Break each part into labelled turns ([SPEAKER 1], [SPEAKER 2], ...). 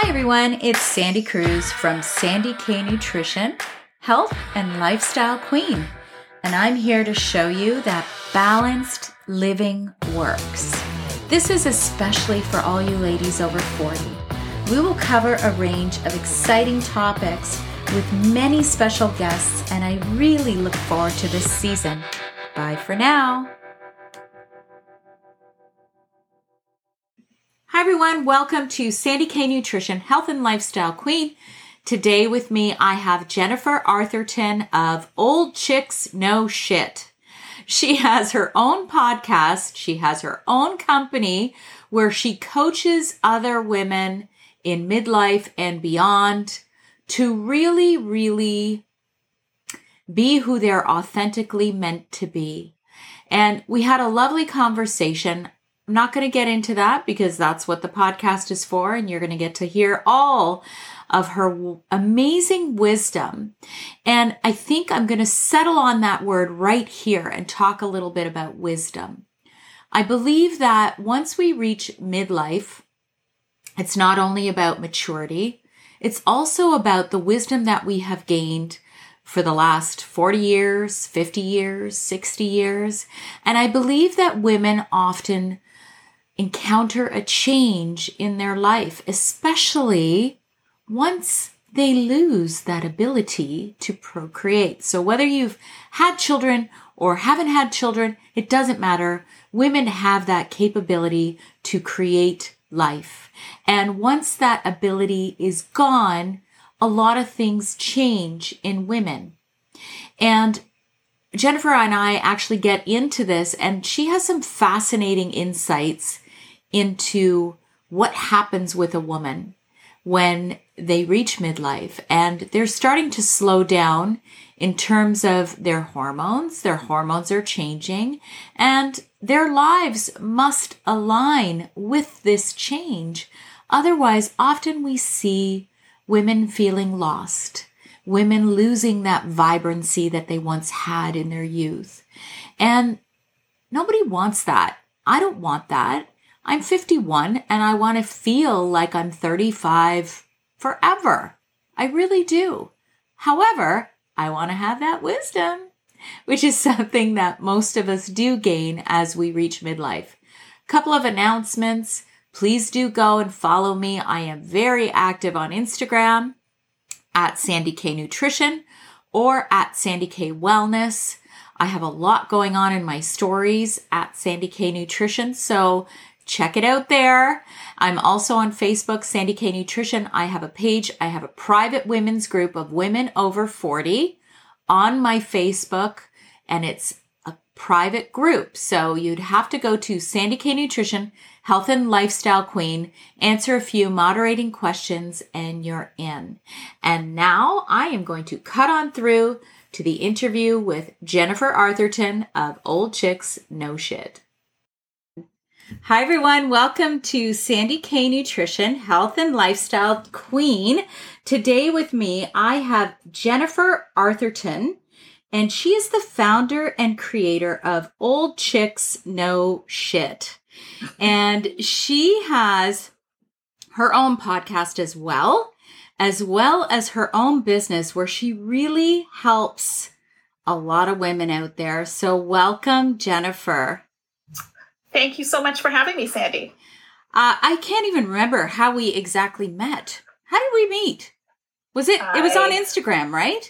[SPEAKER 1] Hi everyone, it's Sandy Cruz from Sandy K Nutrition, Health and Lifestyle Queen. And I'm here to show you that balanced living works. This is especially for all you ladies over 40. We will cover a range of exciting topics with many special guests, and I really look forward to this season. Bye for now. Hi everyone, welcome to Sandy K Nutrition, Health and Lifestyle Queen. Today with me, I have Jennifer Arthurton of Old Chicks No Shit. She has her own podcast. She has her own company where she coaches other women in midlife and beyond to really be who they're authentically meant to be. And we had a lovely conversation. I'm not going to get into that because that's what the podcast is for, and you're going to get to hear all of her amazing wisdom. And I think I'm going to settle on that word right here and talk a little bit about wisdom. I believe that once we reach midlife, it's not only about maturity, it's also about the wisdom that we have gained for the last 40 years, 50 years, 60 years. And I believe that women often encounter a change in their life, especially once they lose that ability to procreate. So whether you've had children or haven't had children, it doesn't matter. Women have that capability to create life. And once that ability is gone, a lot of things change in women. And Jennifer and I actually get into this, and she has some fascinating insights into what happens with a woman when they reach midlife. And they're starting to slow down in terms of their hormones. Their hormones are changing, and their lives must align with this change. Otherwise, often we see women feeling lost, women losing that vibrancy that they once had in their youth. And nobody wants that. I don't want that. I'm 51 and I want to feel like I'm 35 forever. I really do. However, I want to have that wisdom, which is something that most of us do gain as we reach midlife. Couple of announcements. Please do go and follow me. I am very active on Instagram at Sandy K Nutrition or at Sandy K Wellness. I have a lot going on in my stories at Sandy K Nutrition, so check it out there. I'm also on Facebook, Sandy K Nutrition. I have a page. I have a private women's group of women over 40 on my Facebook, and it's a private group. So you'd have to go to Sandy K Nutrition, Health and Lifestyle Queen, answer a few moderating questions, and you're in. And now I am going to cut on through to the interview with Jennifer Arthurton of Old Chicks No Shit. Hi, everyone. Welcome to Sandy K Nutrition, Health and Lifestyle Queen. Today with me, I have Jennifer Arthurton, and she is the founder and creator of Old Chicks No Shit. And she has her own podcast as well as her own business where she really helps a lot of women out there. So welcome, Jennifer.
[SPEAKER 2] Thank you so much for having me, Sandy.
[SPEAKER 1] I can't even remember how we exactly met. How did we meet? It was on Instagram, right?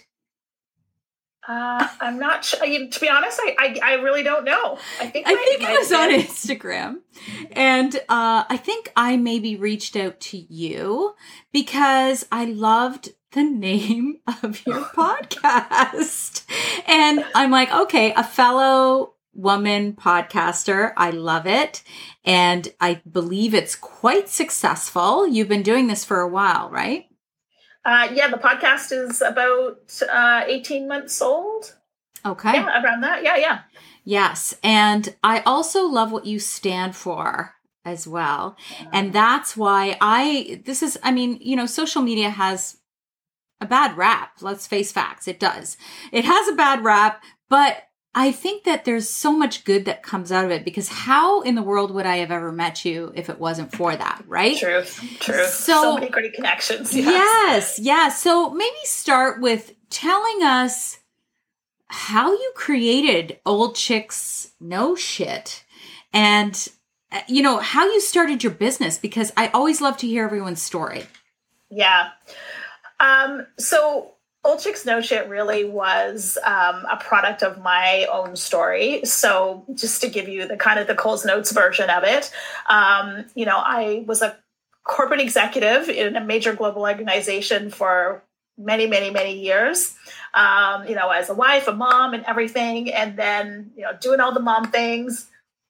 [SPEAKER 2] I'm not sure. To be honest, I really don't know. I think
[SPEAKER 1] it was on Instagram. And I think I maybe reached out to you because I loved the name of your podcast. And I'm like, okay, a fellow woman podcaster. I love it. And I believe it's quite successful. You've been doing this for a while, right?
[SPEAKER 2] Yeah, the podcast is about 18 months old.
[SPEAKER 1] Okay.
[SPEAKER 2] Yeah, around that. Yeah.
[SPEAKER 1] Yes. And I also love what you stand for as well. And that's why social media has a bad rap. Let's face facts. It does. It has a bad rap, but I think that there's so much good that comes out of it, because how in the world would I have ever met you if it wasn't for that, right?
[SPEAKER 2] True. So many great connections.
[SPEAKER 1] Yes. So maybe start with telling us how you created Old Chicks No Shit, and how you started your business, because I always love to hear everyone's story.
[SPEAKER 2] Yeah. So Old Chicks No Shit really was a product of my own story. So just to give you the kind of the Coles Notes version of it, I was a corporate executive in a major global organization for many, many, many years, as a wife, a mom, and everything. And then, doing all the mom things.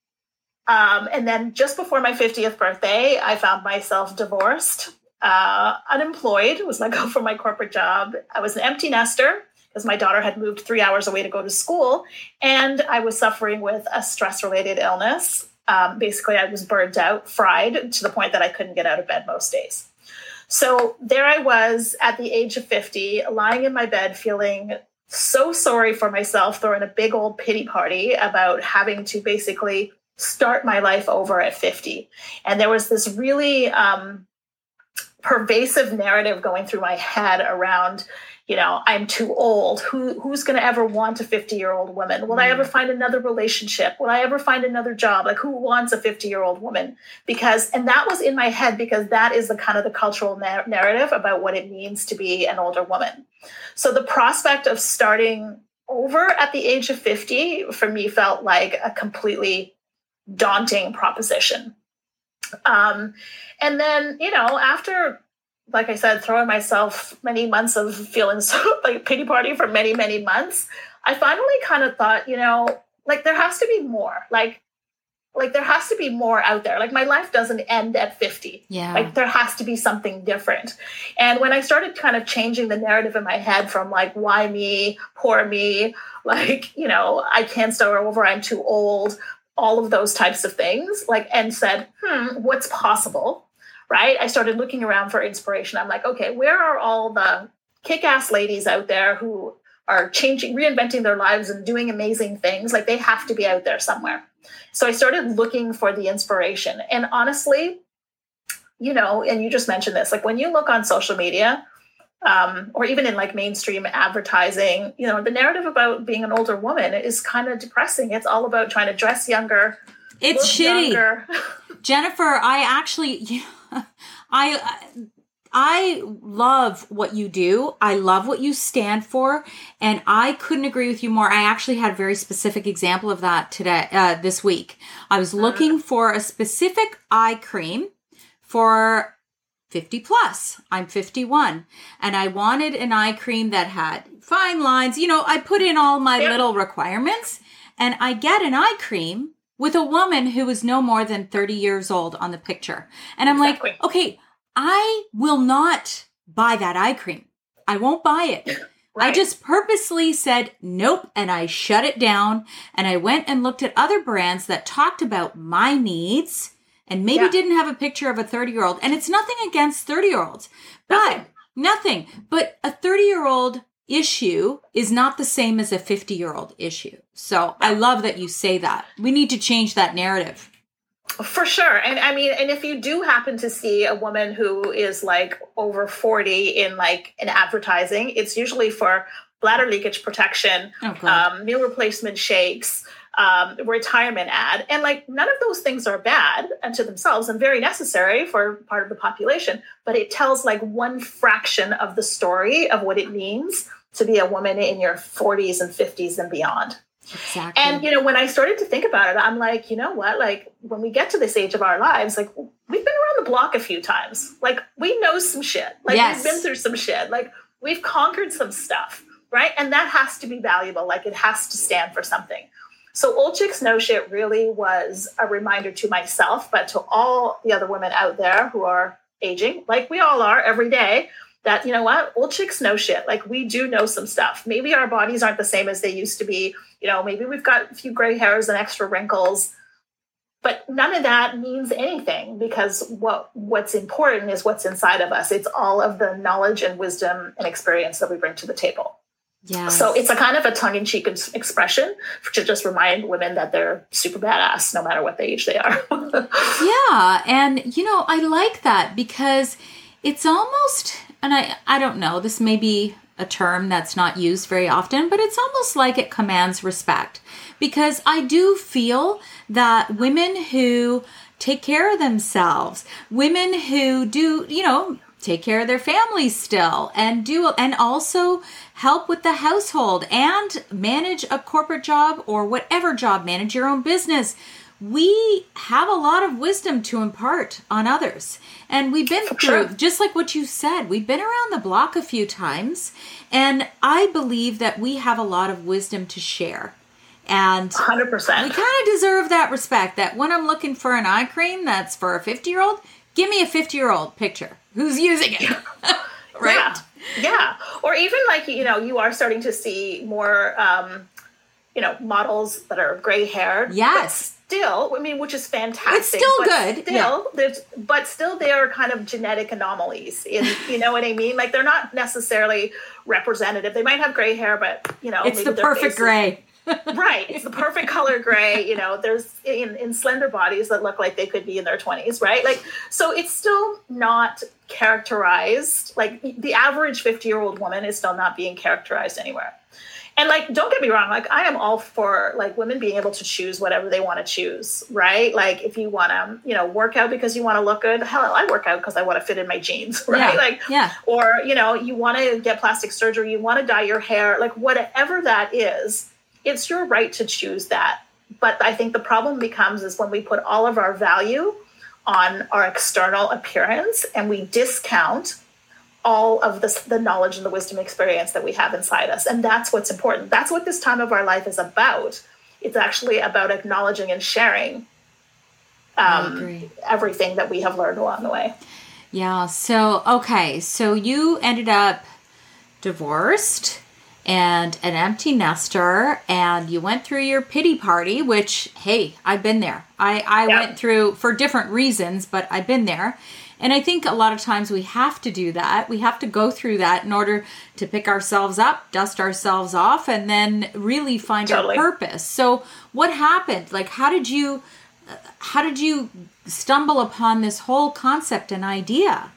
[SPEAKER 2] And then just before my 50th birthday, I found myself divorced, unemployed, was let go from my corporate job. I was an empty nester because my daughter had moved 3 hours away to go to school. And I was suffering with a stress-related illness. Basically, I was burnt out, fried, to the point that I couldn't get out of bed most days. So there I was at the age of 50, lying in my bed, feeling so sorry for myself, throwing a big old pity party about having to basically start my life over at 50. And there was this really pervasive narrative going through my head around, I'm too old. Who's going to ever want a 50-year-old woman? Will I ever find another relationship? Will I ever find another job? Like, who wants a 50-year-old woman? And that was in my head, because that is the kind of the cultural narrative about what it means to be an older woman. So the prospect of starting over at the age of 50 for me felt like a completely daunting proposition. And then, after, like I said, throwing myself many months of feeling so like pity party for many, many months, I finally kind of thought, there has to be more. Like there has to be more out there. Like, my life doesn't end at 50.
[SPEAKER 1] Yeah.
[SPEAKER 2] Like, there has to be something different. And when I started kind of changing the narrative in my head from like, why me, poor me, like, I can't start over, I'm too old, all of those types of things, and said, what's possible? Right? I started looking around for inspiration. I'm like, okay, where are all the kick-ass ladies out there who are reinventing their lives and doing amazing things? Like, they have to be out there somewhere. So I started looking for the inspiration. And honestly, and you just mentioned this, like, when you look on social media, or even in like mainstream advertising, the narrative about being an older woman is kind of depressing. It's all about trying to dress younger.
[SPEAKER 1] It's shitty.
[SPEAKER 2] Younger.
[SPEAKER 1] Jennifer, I love what you do. I love what you stand for. And I couldn't agree with you more. I actually had a very specific example of that this week. I was looking for a specific eye cream for 50 plus. I'm 51. And I wanted an eye cream that had fine lines. I put in all my little requirements, and I get an eye cream with a woman who is no more than 30 years old on the picture. And I'm like, okay, I will not buy that eye cream. I won't buy it. Right. I just purposely said nope, and I shut it down. And I went and looked at other brands that talked about my needs and maybe didn't have a picture of a 30-year-old. And it's nothing against 30-year-olds, but nothing. But a 30-year-old issue is not the same as a 50-year-old issue. So I love that you say that. We need to change that narrative.
[SPEAKER 2] For sure. And I mean, and if you do happen to see a woman who is like over 40 in advertising, it's usually for bladder leakage protection, meal replacement shakes, retirement ad. And like, none of those things are bad unto themselves and very necessary for part of the population, but it tells like one fraction of the story of what it means to be a woman in your 40s and 50s and beyond.
[SPEAKER 1] Exactly.
[SPEAKER 2] And, when I started to think about it, I'm like, you know what, like when we get to this age of our lives, like we've been around the block a few times. Like we know some shit, like we've been through some shit, like we've conquered some stuff, right? And that has to be valuable. Like it has to stand for something. So Old Chicks No Shit really was a reminder to myself, but to all the other women out there who are aging, like we all are every day, that, you know what, old chicks know shit. Like we do know some stuff. Maybe our bodies aren't the same as they used to be. Maybe we've got a few gray hairs and extra wrinkles, but none of that means anything because what's important is what's inside of us. It's all of the knowledge and wisdom and experience that we bring to the table.
[SPEAKER 1] Yes.
[SPEAKER 2] So it's a kind of a tongue-in-cheek expression to just remind women that they're super badass no matter what the age they are.
[SPEAKER 1] Yeah. And, I like that because it's almost, and I don't know, this may be a term that's not used very often, but it's almost like it commands respect, because I do feel that women who take care of themselves, women who do, take care of their families still and also help with the household and manage a corporate job or whatever job, manage your own business. We have a lot of wisdom to impart on others. And we've been through, just like what you said, we've been around the block a few times. And I believe that we have a lot of wisdom to share. And
[SPEAKER 2] 100%.
[SPEAKER 1] We kind of deserve that respect, that when I'm looking for an eye cream that's for a 50-year-old, give me a 50-year-old picture who's using it. Right?
[SPEAKER 2] Yeah. Or even like, you are starting to see more, models that are gray haired.
[SPEAKER 1] Yes.
[SPEAKER 2] Still, which is fantastic.
[SPEAKER 1] It's still good.
[SPEAKER 2] Still they are kind of genetic anomalies you know what I mean? Like they're not necessarily representative. They might have gray hair, but
[SPEAKER 1] it's the perfect gray.
[SPEAKER 2] Right. It's the perfect color gray. There's in slender bodies that look like they could be in their 20s, right? Like, so it's still not characterized. Like the average 50-year-old woman is still not being characterized anywhere. And like, don't get me wrong. Like I am all for like women being able to choose whatever they want to choose, right? Like if you want to, work out because you want to look good, hell, I work out because I want to fit in my jeans, right? Or, you want to get plastic surgery, you want to dye your hair, like whatever that is, it's your right to choose that. But I think the problem becomes is when we put all of our value on our external appearance and we discount all of the knowledge and the wisdom experience that we have inside us. And that's what's important. That's what this time of our life is about. It's actually about acknowledging and sharing everything that we have learned along the way.
[SPEAKER 1] Yeah. So you ended up divorced and an empty nester, and you went through your pity party, which, hey, I've been there. I went through for different reasons, but I've been there. And I think a lot of times we have to do that. We have to go through that in order to pick ourselves up, dust ourselves off, and then really find our purpose. So what happened? Like, how did you stumble upon this whole concept and idea?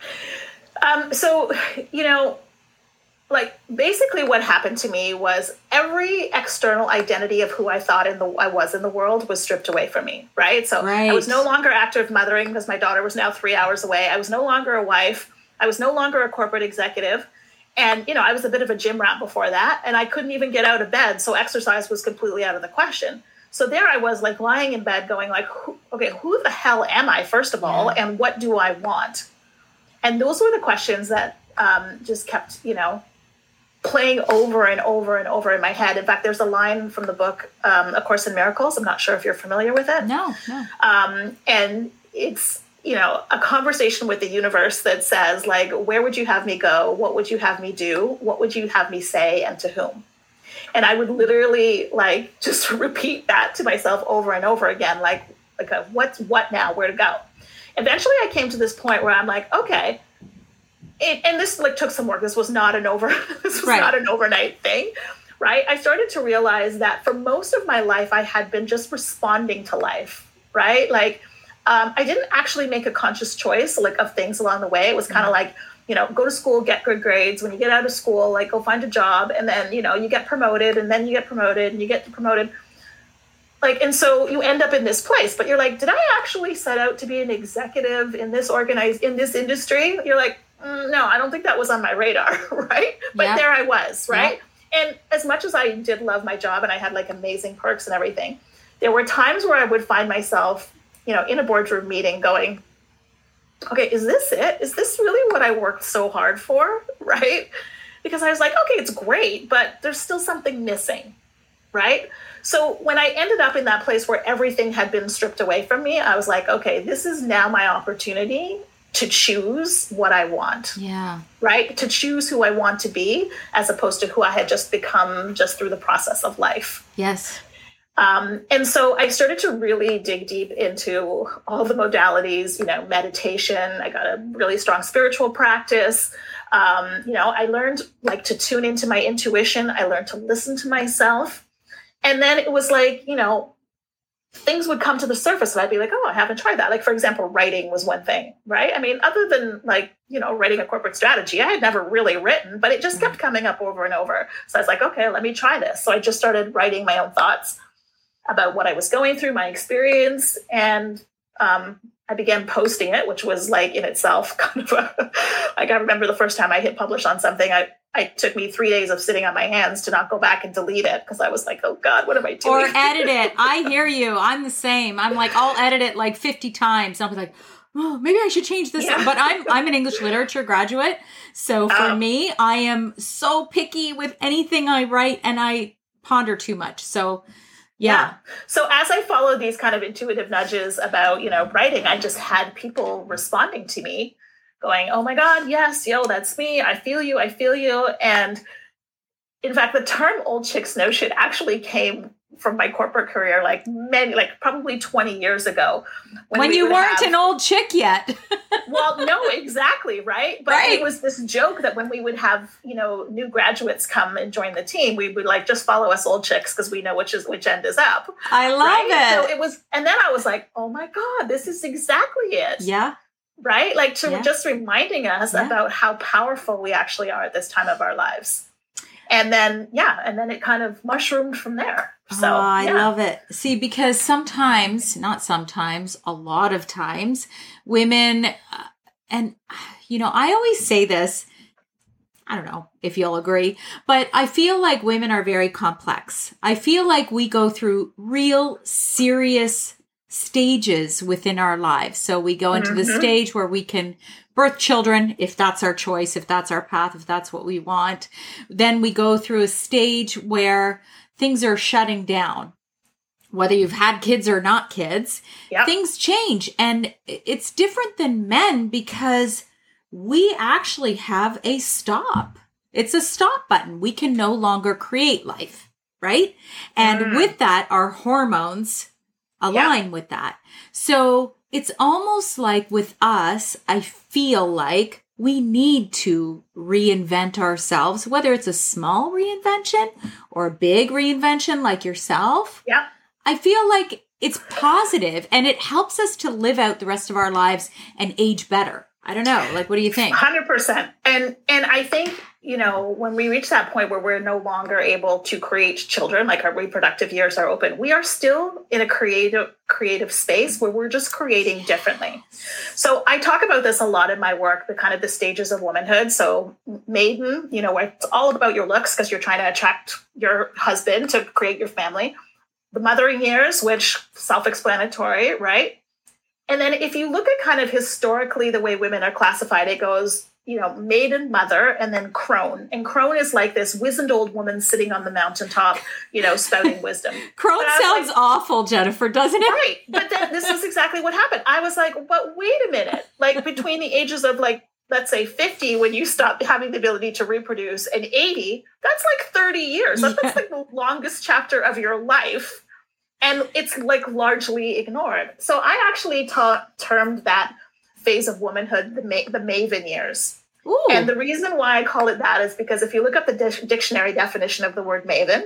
[SPEAKER 2] Like basically what happened to me was every external identity of who I thought I was in the world was stripped away from me, right? So I was no longer active mothering because my daughter was now 3 hours away. I was no longer a wife. I was no longer a corporate executive. And, I was a bit of a gym rat before that, and I couldn't even get out of bed. So exercise was completely out of the question. So there I was like lying in bed going like, who the hell am I, first of all, and what do I want? And those were the questions that just kept, playing over and over and over in my head. In fact, there's a line from the book, A Course in Miracles. I'm not sure if you're familiar with it.
[SPEAKER 1] No.
[SPEAKER 2] And it's, a conversation with the universe that says, like, where would you have me go? What would you have me do? What would you have me say, and to whom? And I would literally, like, just repeat that to myself over and over again, like what now? Where to go? Eventually, I came to this point where I'm like, okay, and this like took some work. This was not an overnight thing, right? I started to realize that for most of my life, I had been just responding to life, right? Like, I didn't actually make a conscious choice, like, of things along the way. It was kind of like, go to school, get good grades. When you get out of school, like, go find a job, and then, you get promoted, and then you get promoted, and you get promoted. Like, and so you end up in this place, but you're like, did I actually set out to be an executive in this industry? You're like, no, I don't think that was on my radar, right? But there I was, right? And as much as I did love my job and I had like amazing perks and everything, there were times where I would find myself, in a boardroom meeting going, okay, is this it? Is this really what I worked so hard for, right? Because I was like, okay, it's great, but there's still something missing, right? So when I ended up in that place where everything had been stripped away from me, I was like, okay, this is now my opportunity to choose what I want.
[SPEAKER 1] Yeah.
[SPEAKER 2] Right? To choose who I want to be as opposed to who I had just become just through the process of life.
[SPEAKER 1] Yes.
[SPEAKER 2] And so I started to really dig deep into all the modalities, meditation. I got a really strong spiritual practice. I learned like to tune into my intuition. I learned to listen to myself. And then it was like, things would come to the surface and I'd be like, oh, I haven't tried that. Like, for example, writing was one thing, right? I mean, other than like, writing a corporate strategy, I had never really written, but it just kept coming up over and over. So I was like, okay, let me try this. So I just started writing my own thoughts about what I was going through, my experience. And I began posting it, which was like in itself kind of like I remember the first time I hit publish on something, it took me 3 days of sitting on my hands to not go back and delete it because I was like, oh God, what am I doing?
[SPEAKER 1] Or edit it. I hear you. I'm the same. I'm like, I'll edit it like 50 times. I'll be like, oh, maybe I should change this. Yeah. But I'm an English literature graduate. So for me, I am so picky with anything I write and I ponder too much. So yeah.
[SPEAKER 2] So as I followed these kind of intuitive nudges about, writing, I just had people responding to me going, oh my God, yes, that's me. I feel you. And in fact, the term old chicks know shit actually came from my corporate career, probably 20 years ago.
[SPEAKER 1] When you weren't an old chick yet.
[SPEAKER 2] Well, no, exactly. Right. But It was this joke that when we would have, new graduates come and join the team, we would like, just follow us old chicks because we know which end is up.
[SPEAKER 1] I love it.
[SPEAKER 2] So it was, and then I was like, oh my God, this is exactly it.
[SPEAKER 1] Yeah.
[SPEAKER 2] Right. Like just reminding us about how powerful we actually are at this time of our lives. And then it kind of mushroomed from there. So
[SPEAKER 1] I love it. See, because a lot of times women, and, I always say this, I don't know if you'll agree, but I feel like women are very complex. I feel like we go through real serious stages within our lives. So we go into the stage where we can birth children, if that's our choice, if that's our path, if that's what we want. Then we go through a stage where things are shutting down. Whether you've had kids or not kids, things change. And it's different than men because we actually have a stop. It's a stop button. We can no longer create life, right? And with that, our hormones align with that. So it's almost like with us, I feel like we need to reinvent ourselves, whether it's a small reinvention or a big reinvention like yourself.
[SPEAKER 2] Yeah.
[SPEAKER 1] I feel like it's positive and it helps us to live out the rest of our lives and age better. I don't know. Like, what do you think?
[SPEAKER 2] 100%. And I think, when we reach that point where we're no longer able to create children, like our reproductive years are open, we are still in a creative space where we're just creating differently. So I talk about this a lot in my work, the stages of womanhood. So maiden, where it's all about your looks because you're trying to attract your husband to create your family. The mothering years, which self-explanatory, right? And then if you look at kind of historically the way women are classified, it goes, maiden, mother, and then crone. And crone is like this wizened old woman sitting on the mountaintop, spouting wisdom.
[SPEAKER 1] Crone sounds awful, Jennifer, doesn't it?
[SPEAKER 2] Right. But then this is exactly what happened. I was like, but wait a minute. Like between the ages of let's say 50, when you stop having the ability to reproduce, and 80, that's like 30 years. That's like the longest chapter of your life. And it's like largely ignored. So I actually termed that phase of womanhood the maven years.
[SPEAKER 1] Ooh.
[SPEAKER 2] And the reason why I call it that is because if you look up the dictionary definition of the word maven,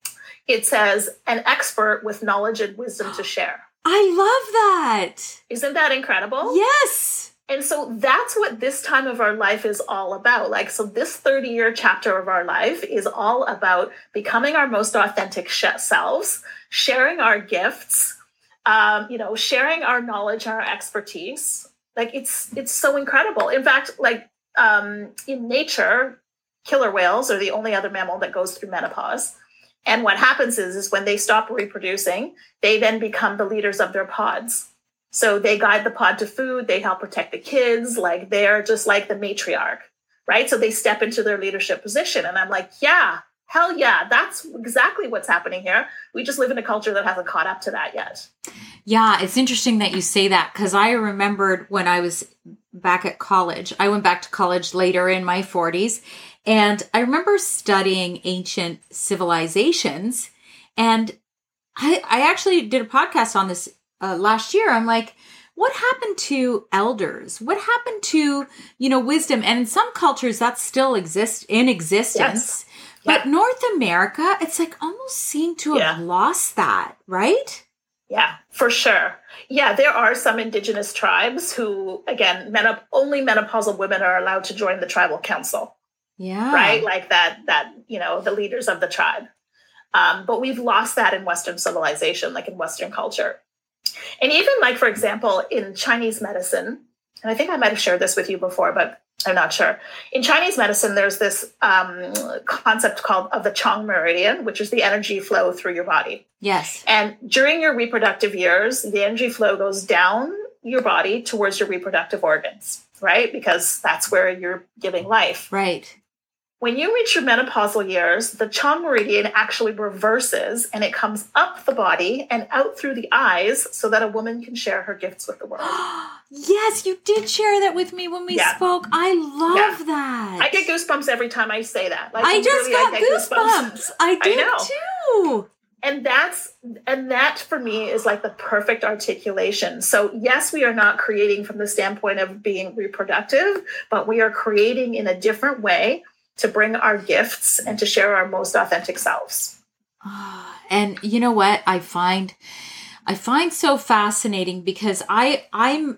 [SPEAKER 2] it says an expert with knowledge and wisdom to share.
[SPEAKER 1] I love that.
[SPEAKER 2] Isn't that incredible?
[SPEAKER 1] Yes.
[SPEAKER 2] And so that's what this time of our life is all about. So this 30-year chapter of our life is all about becoming our most authentic selves, sharing our gifts, sharing our knowledge, our expertise. It's so incredible. In fact, in nature, killer whales are the only other mammal that goes through menopause. And what happens is when they stop reproducing, they then become the leaders of their pods. So they guide the pod to food, they help protect the kids, they're just like the matriarch, right? So they step into their leadership position. And I'm like, yeah, hell yeah, that's exactly what's happening here. We just live in a culture that hasn't caught up to that yet.
[SPEAKER 1] Yeah, it's interesting that you say that because I remembered when I was back at college, I went back to college later in my 40s, and I remember studying ancient civilizations. And I actually did a podcast on this last year. I'm like, what happened to elders? What happened to, wisdom? And in some cultures that still exists in existence.
[SPEAKER 2] Yes.
[SPEAKER 1] But North America, it's like almost seem to have lost that, right?
[SPEAKER 2] Yeah, for sure. Yeah, there are some indigenous tribes who, again, only menopausal women are allowed to join the tribal council.
[SPEAKER 1] Yeah.
[SPEAKER 2] Right? Like that, the leaders of the tribe. But we've lost that in Western civilization, like in Western culture. And even like, for example, in Chinese medicine, and I think I might have shared this with you before, but I'm not sure. In Chinese medicine, there's this concept called of the Chong meridian, which is the energy flow through your body.
[SPEAKER 1] Yes.
[SPEAKER 2] And during your reproductive years, the energy flow goes down your body towards your reproductive organs, right? Because that's where you're giving life.
[SPEAKER 1] Right.
[SPEAKER 2] When you reach your menopausal years, the Chong meridian actually reverses and it comes up the body and out through the eyes so that a woman can share her gifts with the world.
[SPEAKER 1] Yes, you did share that with me when we spoke. I love that.
[SPEAKER 2] I get goosebumps every time I say that. Like,
[SPEAKER 1] I just got goosebumps. I did too.
[SPEAKER 2] And that for me is like the perfect articulation. So yes, we are not creating from the standpoint of being reproductive, but we are creating in a different way to bring our gifts and to share our most authentic selves.
[SPEAKER 1] And you know what I find so fascinating, because I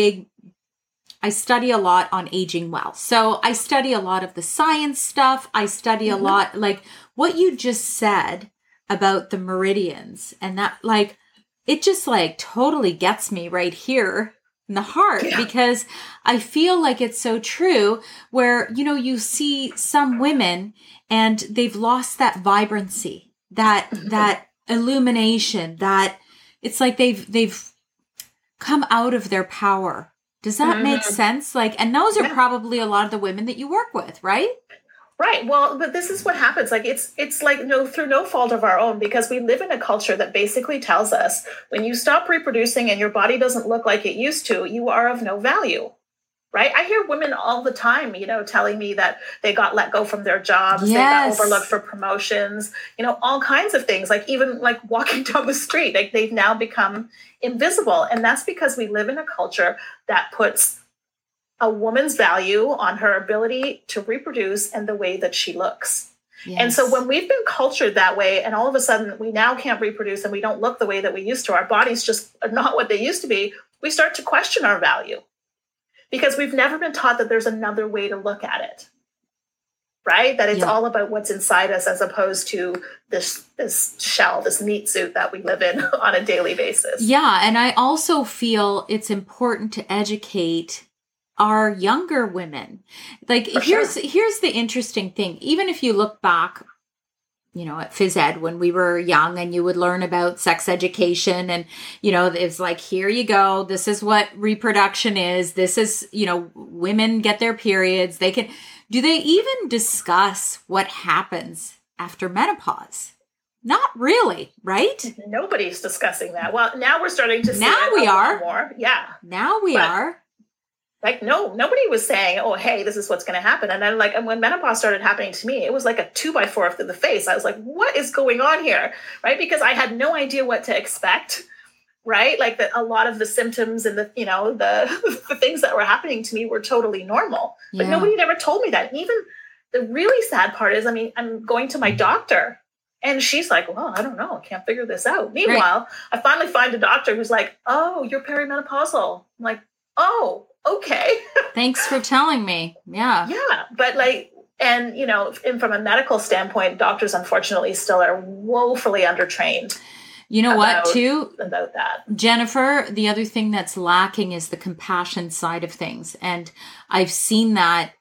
[SPEAKER 1] study a lot on aging well. So I study a lot of the science stuff. I study a lot, like what you just said about the meridians, and that, like, it just like totally gets me right here in the heart, because I feel like it's so true where, you see some women and they've lost that vibrancy, that illumination, that it's like they've come out of their power. Does that make sense? Like, and those are probably a lot of the women that you work with, right?
[SPEAKER 2] Right. Well, but this is what happens. Like it's like through no fault of our own, because we live in a culture that basically tells us when you stop reproducing and your body doesn't look like it used to, you are of no value. Right. I hear women all the time, telling me that they got let go from their jobs. They got overlooked for promotions, all kinds of things, like even like walking down the street, like they've now become invisible. And that's because we live in a culture that puts a woman's value on her ability to reproduce and the way that she looks. Yes. And so when we've been cultured that way, and all of a sudden we now can't reproduce and we don't look the way that we used to, our bodies just are not what they used to be, we start to question our value, because we've never been taught that there's another way to look at it, right? That it's all about what's inside us, as opposed to this shell, this meat suit that we live in on a daily basis.
[SPEAKER 1] Yeah. And I also feel it's important to educate our younger women. Like, here's the interesting thing. Even if you look back, at phys ed when we were young, and you would learn about sex education, and, it's like, here you go. This is what reproduction is. This is, women get their periods. Do they even discuss what happens after menopause? Not really, right?
[SPEAKER 2] Nobody's discussing that. Well, now we're starting to see
[SPEAKER 1] now we are
[SPEAKER 2] more. Yeah.
[SPEAKER 1] Now we are.
[SPEAKER 2] Like, no, nobody was saying, oh, hey, this is what's going to happen. And then, like, and when menopause started happening to me, it was like a 2x4 through the face. I was like, what is going on here? Right? Because I had no idea what to expect. Right? Like, a lot of the symptoms and the the things that were happening to me were totally normal. But nobody had ever told me that. And even the really sad part is, I'm going to my doctor, and she's like, well, I don't know. I can't figure this out. Meanwhile, I finally find a doctor who's like, oh, you're perimenopausal. I'm like, oh, okay.
[SPEAKER 1] Thanks for telling me. Yeah.
[SPEAKER 2] Yeah. But and from a medical standpoint, doctors unfortunately still are woefully undertrained.
[SPEAKER 1] You know what, too?
[SPEAKER 2] About that.
[SPEAKER 1] Jennifer, the other thing that's lacking is the compassion side of things. And I've seen that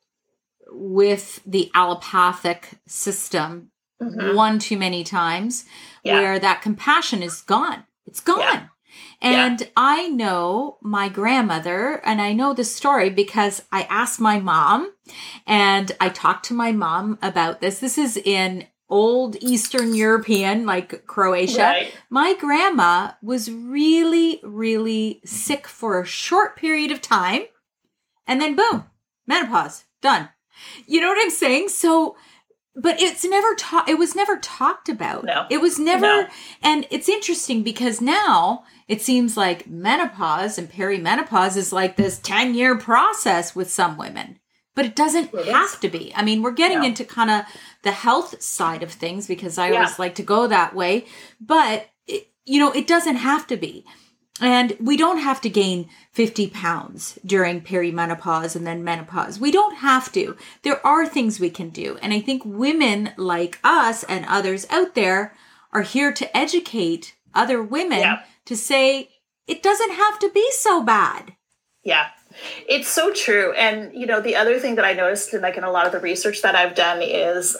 [SPEAKER 1] with the allopathic system one too many times, where that compassion is gone. It's gone. Yeah. And I know my grandmother, and I know the story because I asked my mom, and I talked to my mom about this. This is in old Eastern European, like Croatia. Right. My grandma was really, really sick for a short period of time, and then boom, menopause, done. You know what I'm saying? So But it's never it was never talked about.
[SPEAKER 2] No.
[SPEAKER 1] It was never,
[SPEAKER 2] No.
[SPEAKER 1] And it's interesting because now it seems like menopause and perimenopause is like this 10-year process with some women. But it doesn't have to be. I mean, we're getting into kind of the health side of things because I always like to go that way. But, it doesn't have to be. And we don't have to gain 50 pounds during perimenopause and then menopause. We don't have to. There are things we can do. And I think women like us and others out there are here to educate other women to say it doesn't have to be so bad.
[SPEAKER 2] Yeah, it's so true. And, the other thing that I noticed in a lot of the research that I've done is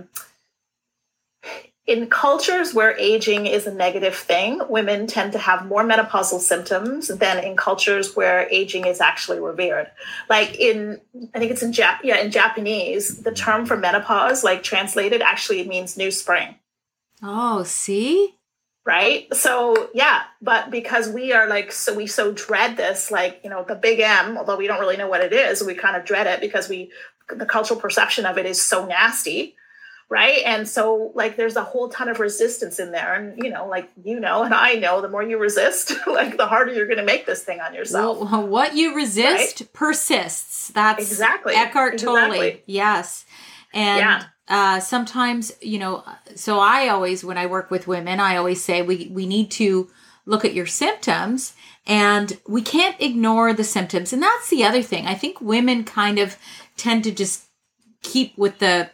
[SPEAKER 2] in cultures where aging is a negative thing, women tend to have more menopausal symptoms than in cultures where aging is actually revered. I think it's in Japanese, the term for menopause, translated, actually means new spring.
[SPEAKER 1] Oh, see?
[SPEAKER 2] Right? So, but because we are we so dread this, the big M, although we don't really know what it is, we kind of dread it because the cultural perception of it is so nasty. Right. And so there's a whole ton of resistance in there. And, and I know the more you resist, the harder you're going to make this thing on yourself.
[SPEAKER 1] Well, what you resist persists. That's
[SPEAKER 2] exactly
[SPEAKER 1] Eckhart Tolle. Yes. And sometimes, so I always, when I work with women, I always say we need to look at your symptoms and we can't ignore the symptoms. And that's the other thing. I think women kind of tend to just keep with their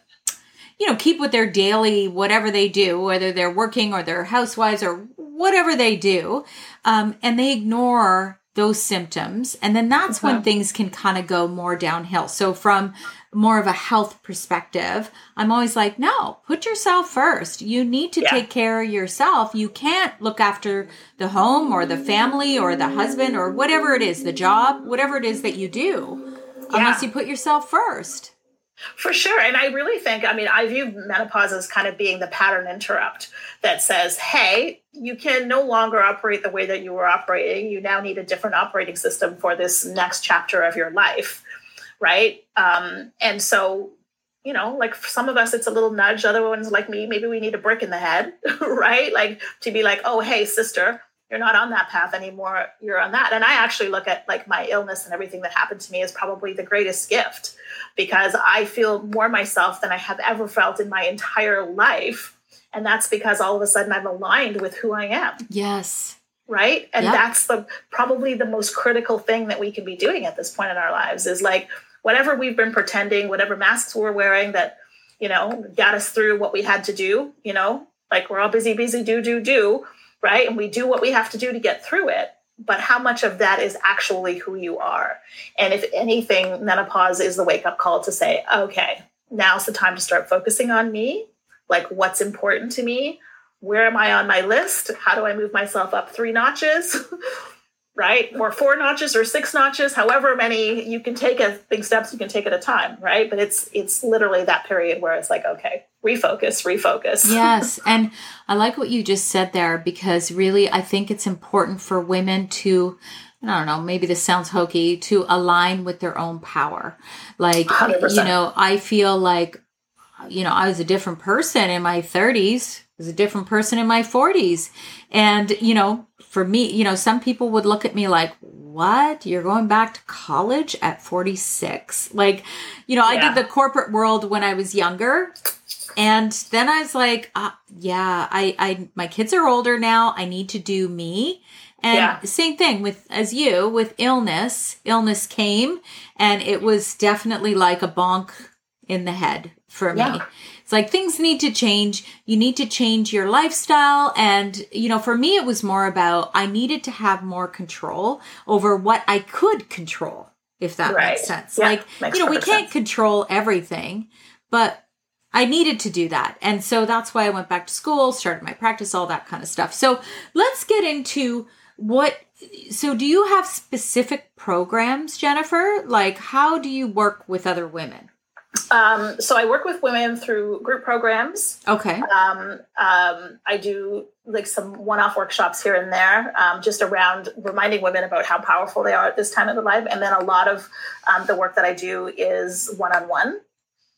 [SPEAKER 1] daily, whatever they do, whether they're working or they're housewives or whatever they do. And they ignore those symptoms. And then that's when things can kind of go more downhill. So from more of a health perspective, I'm always like, no, put yourself first. You need to take care of yourself. You can't look after the home or the family or the husband or whatever it is, the job, whatever it is that you do, unless you put yourself first.
[SPEAKER 2] For sure. And I really think, I view menopause as kind of being the pattern interrupt that says, hey, you can no longer operate the way that you were operating. You now need a different operating system for this next chapter of your life. Right. And so, for some of us, it's a little nudge. Other ones like me, maybe we need a brick in the head, right? To be like, oh, hey, sister, you're not on that path anymore. You're on that. And I actually look at my illness and everything that happened to me as probably the greatest gift because I feel more myself than I have ever felt in my entire life. And that's because all of a sudden I'm aligned with who I am.
[SPEAKER 1] Yes.
[SPEAKER 2] Right. And that's probably the most critical thing that we can be doing at this point in our lives is whatever we've been pretending, whatever masks we're wearing that, got us through what we had to do, we're all busy, do. Right. And we do what we have to do to get through it. But how much of that is actually who you are? And if anything, menopause is the wake up call to say, okay, now's the time to start focusing on me. What's important to me? Where am I on my list? How do I move myself up 3 notches? Right? Or 4 notches or 6 notches, however many you can take as big steps you can take at a time. Right. But it's literally that period where it's okay, refocus.
[SPEAKER 1] Yes. And I like what you just said there because really, I think it's important for women to, I don't know, maybe this sounds hokey, to align with their own power. 100%. I feel like, I was a different person in my 30s, I was a different person in my 40s. And, for me, some people would look at me like, what? You're going back to college at 46? I did the corporate world when I was younger. And then I was like, my kids are older now. I need to do me. And same thing with illness. Illness came and it was definitely like a bonk in the head for me. It's things need to change. You need to change your lifestyle. And, for me, it was more about I needed to have more control over what I could control, if that makes sense.
[SPEAKER 2] Yeah,
[SPEAKER 1] we can't control everything, but I needed to do that. And so that's why I went back to school, started my practice, all that kind of stuff. So let's get into so do you have specific programs, Jennifer? How do you work with other women?
[SPEAKER 2] So I work with women through group programs.
[SPEAKER 1] Okay.
[SPEAKER 2] I do some one-off workshops here and there, just around reminding women about how powerful they are at this time of their life. And then a lot of the work that I do is one-on-one.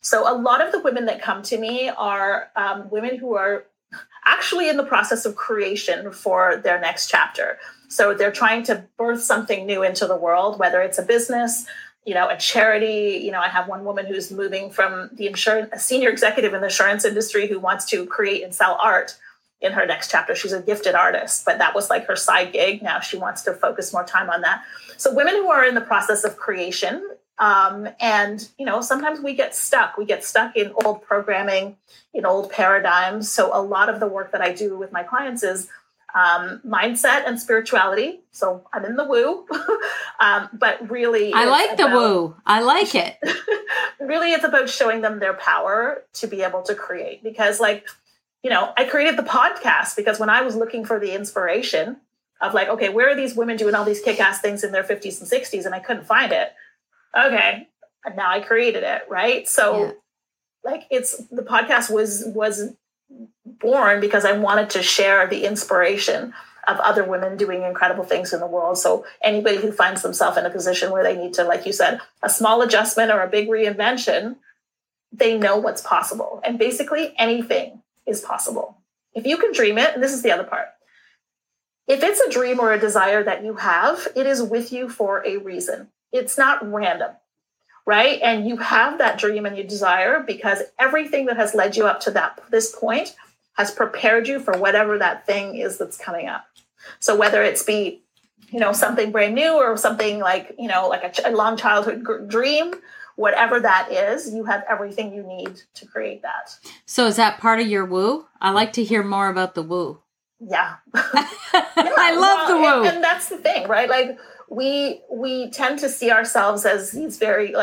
[SPEAKER 2] So a lot of the women that come to me are women who are actually in the process of creation for their next chapter. So they're trying to birth something new into the world, whether it's a business, a charity. I have one woman who's moving from a senior executive in the insurance industry who wants to create and sell art in her next chapter. She's a gifted artist, but that was like her side gig. Now she wants to focus more time on that. So women who are in the process of creation, and sometimes we get stuck. We get stuck in old programming, in old paradigms. So a lot of the work that I do with my clients is mindset and spirituality. So I'm in the woo, but really,
[SPEAKER 1] I like the woo. I like it.
[SPEAKER 2] Really, it's about showing them their power to be able to create. Because, I created the podcast because when I was looking for the inspiration of okay, where are these women doing all these kick-ass things in their 50s and 60s, and I couldn't find it. Okay, and now I created it, right? So, the podcast was born because I wanted to share the inspiration of other women doing incredible things in the world. So anybody who finds themselves in a position where they need to, like you said, a small adjustment or a big reinvention, they know what's possible. And basically anything is possible. If you can dream it, and this is the other part, if it's a dream or a desire that you have, it is with you for a reason. It's not random, right? And you have that dream and you desire because everything that has led you up to this point has prepared you for whatever that thing is that's coming up. So whether it's be, something brand new or something like a long childhood dream, whatever that is, you have everything you need to create that.
[SPEAKER 1] So is that part of your woo? I like to hear more about the woo.
[SPEAKER 2] Yeah.
[SPEAKER 1] I love the woo.
[SPEAKER 2] And that's the thing, right? We tend to see ourselves as these very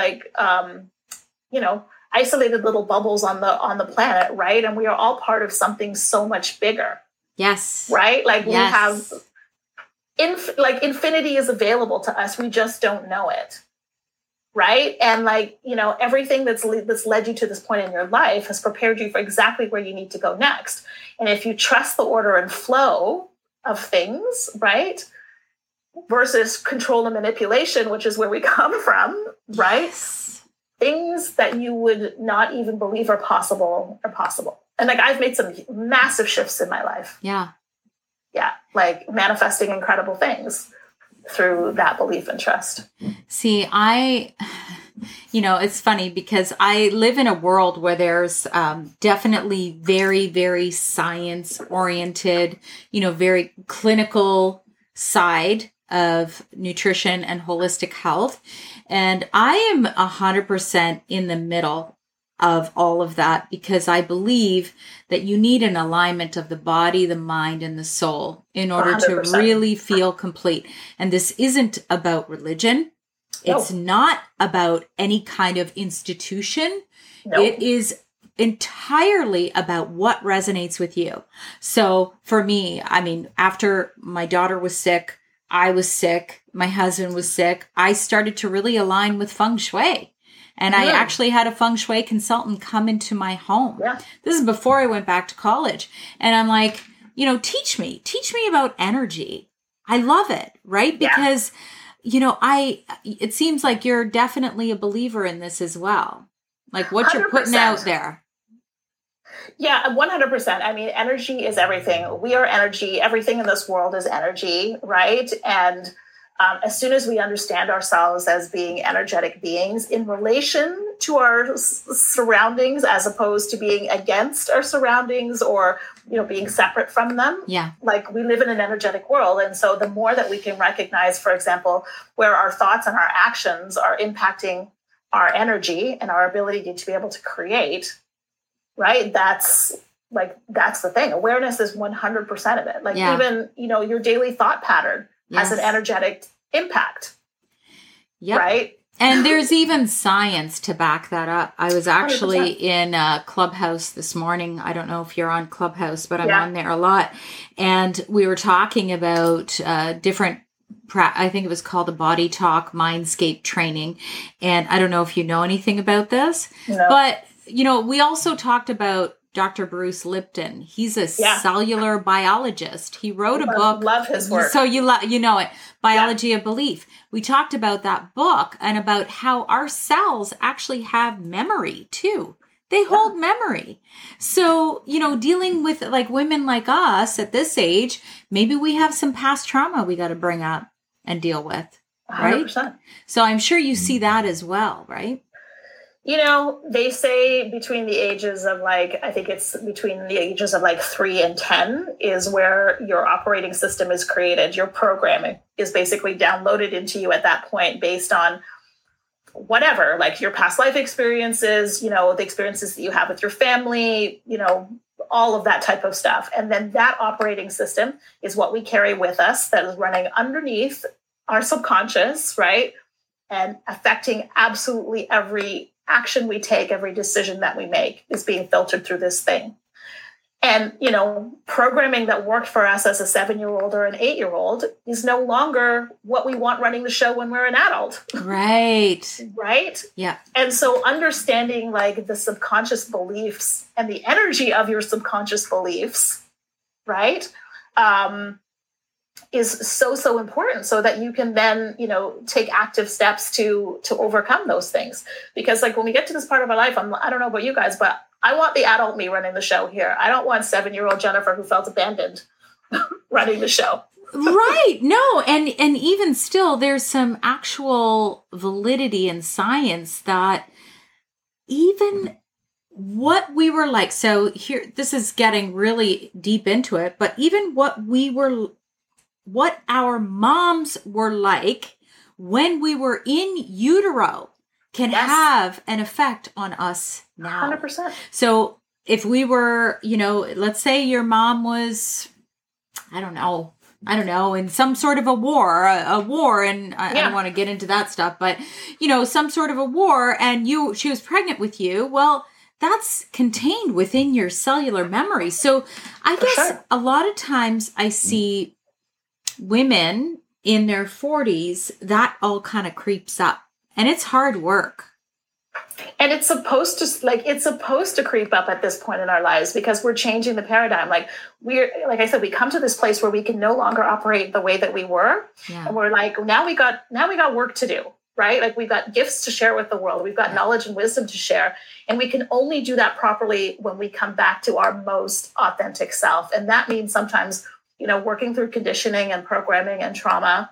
[SPEAKER 2] isolated little bubbles on the planet, right? And we are all part of something so much bigger.
[SPEAKER 1] Yes.
[SPEAKER 2] Right? We have infinity is available to us. We just don't know it. Right? And everything that's led you to this point in your life has prepared you for exactly where you need to go next. And if you trust the order and flow of things, right? Versus control and manipulation, which is where we come from, right? Yes. Things that you would not even believe are possible are possible. And I've made some massive shifts in my life.
[SPEAKER 1] Yeah.
[SPEAKER 2] Yeah. Manifesting incredible things through that belief and trust.
[SPEAKER 1] See, it's funny because I live in a world where there's definitely very, very science oriented, very clinical side of nutrition and holistic health. And I am 100% in the middle of all of that because I believe that you need an alignment of the body, the mind, and the soul in order 100%. To really feel complete. And this isn't about religion. No. It's not about any kind of institution. No. It is entirely about what resonates with you. So for me, after my daughter was sick, I was sick, my husband was sick, I started to really align with feng shui. And I actually had a feng shui consultant come into my home. Yeah. This is before I went back to college. And I'm like, teach me about energy. I love it, right? Because, it seems like you're definitely a believer in this as well. What 100%. You're putting out there.
[SPEAKER 2] Yeah, 100%. Energy is everything. We are energy. Everything in this world is energy, right? And as soon as we understand ourselves as being energetic beings in relation to our surroundings, as opposed to being against our surroundings or, being separate from them.
[SPEAKER 1] Yeah.
[SPEAKER 2] We live in an energetic world. And so the more that we can recognize, for example, where our thoughts and our actions are impacting our energy and our ability to be able to create, right? That's the thing. Awareness is 100% of it. Even, your daily thought pattern has an energetic impact.
[SPEAKER 1] Yep.
[SPEAKER 2] Right?
[SPEAKER 1] And there's even science to back that up. I was actually 100%. In Clubhouse this morning. I don't know if you're on Clubhouse, but I'm on there a lot. And we were talking about different, I think it was called the Body Talk Mindscape training. And I don't know if you know anything about this, no. But we also talked about Dr. Bruce Lipton. He's a cellular biologist. He wrote a book.
[SPEAKER 2] Love his work.
[SPEAKER 1] So you know it, Biology of Belief. We talked about that book and about how our cells actually have memory too. They hold memory. So, dealing with like women like us at this age, maybe we have some past trauma we got to bring up and deal with, right?
[SPEAKER 2] 100%.
[SPEAKER 1] So I'm sure you see that as well, right?
[SPEAKER 2] They say between the ages of I think it's between the ages of 3 and 10 is where your operating system is created. Your programming is basically downloaded into you at that point based on whatever, like your past life experiences, the experiences that you have with your family, all of that type of stuff. And then that operating system is what we carry with us that is running underneath our subconscious, right? And affecting absolutely every action we take, every decision that we make is being filtered through this thing. And, programming that worked for us as a 7-year-old or an 8-year-old is no longer what we want running the show when we're an adult.
[SPEAKER 1] Right.
[SPEAKER 2] Right?
[SPEAKER 1] Yeah.
[SPEAKER 2] And so understanding the subconscious beliefs and the energy of your subconscious beliefs, right, is so important so that you can then, take active steps to overcome those things. Because when we get to this part of our life, I don't know about you guys, but I want the adult me running the show here. I don't want 7-year-old Jennifer who felt abandoned running the show.
[SPEAKER 1] Right. No. And even still, there's some actual validity in science that even what we were like, so here, this is getting really deep into it, but even what our moms were like when we were in utero can have an effect on us now.
[SPEAKER 2] 100%.
[SPEAKER 1] So if we were, let's say your mom was, I don't know, in some sort of a war, and I don't want to get into that stuff, but, some sort of a war, and she was pregnant with you, well, that's contained within your cellular memory. So I guess a lot of times I see women in their 40s, that all kind of creeps up. And it's hard work.
[SPEAKER 2] And it's supposed to creep up at this point in our lives because we're changing the paradigm. Like I said, we come to this place where we can no longer operate the way that we were. Yeah. And we're now we got work to do, right? Like we've got gifts to share with the world. We've got knowledge and wisdom to share. And we can only do that properly when we come back to our most authentic self. And that means sometimes, working through conditioning and programming and trauma.